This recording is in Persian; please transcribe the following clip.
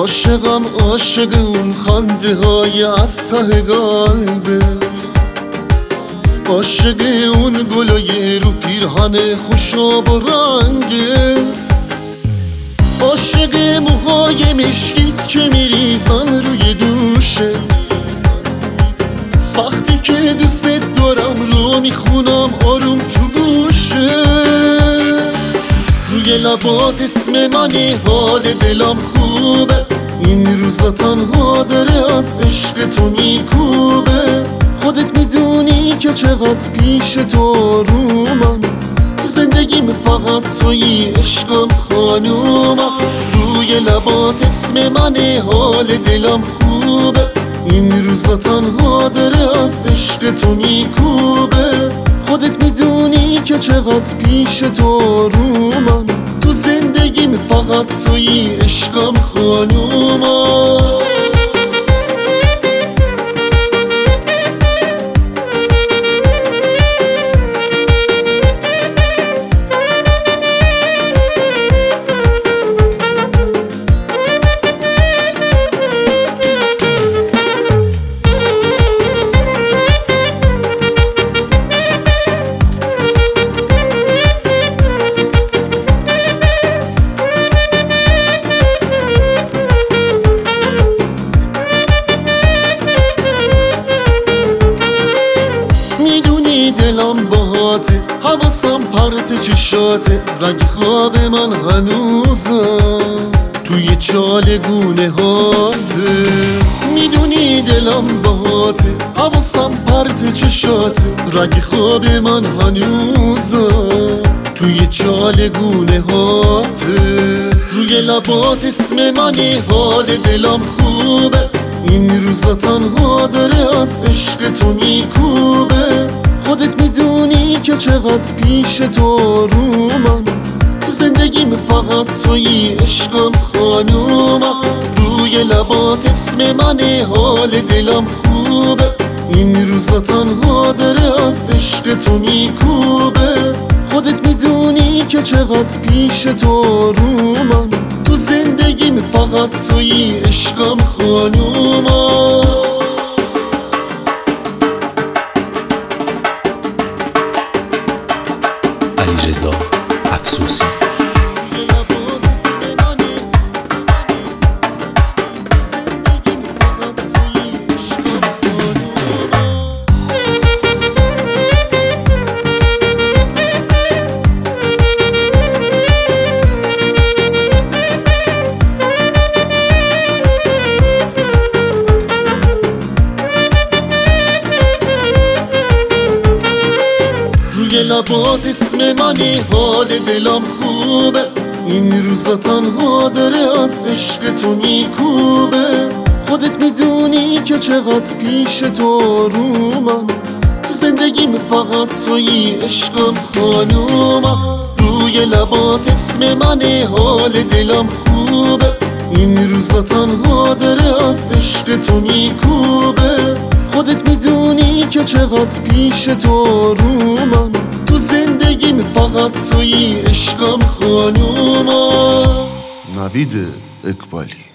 عاشقم عاشق اون خنده های از ته قلبت، عاشق اون گلای رو پیرهن خوشاب و رنگت، عاشق موهای مشکیت که میریزن روی دوشت، وقتی که دوست دارم رو میخونم آروم تو گوشت، روی لبات اسم منی حال دلم خوبه، این روزا تنها داره از عشق تو میکوبه، خودت میدونی که چقدر پیش تو آرومم، تو زندگیم فقط تویی عشقم خانومم، روی لبات اسم منی حال دلم خوبه، این روزا تنها داره از عشق تو میکوبه، خودت میدونی که چقدر پیش تو آرومم، تو زندگیم فقط تویی عشقم خانومم. دلم باهاته، حواسم پرت چشاته، رنگ خواب من هنوزم توی چالگونه هاته، میدونی دلم باهاته، حواسم پرت چشاته، رنگ خواب من هنوزم توی چالگونه هاته، روی لبات اسم منی حال دلم خوبه، این روزا تنها داره از عشق تو میکوبه، خودت میدونی که چقدر پیش تو آرومم، تو زندگیم فقط تویی عشقم خانومم، روی لبات اسم منی حال دلم خوبه، این روزا تنها داره از عشق تو میکوبه، خودت میدونی که چقدر پیش تو آرومم، تو زندگیم فقط تویی عشقم خانومم. علیرضا افسوسی. روی لبات اسم منی حال دلم خوبه، این روزا تنها داره از عشق تو میکوبه، خودت میدونی که چقدر پیش تو آرومم، تو زندگیم فقط تویی عشقم خانومم، روی لبات اسم منی حال دلم خوبه، این روزا تنها داره از عشق تو میکوبه، خودت میدونی که چقدر پیش تو آرومم، تو زندگیم فقط تویی عشقم خانومم. نوید اقبالی.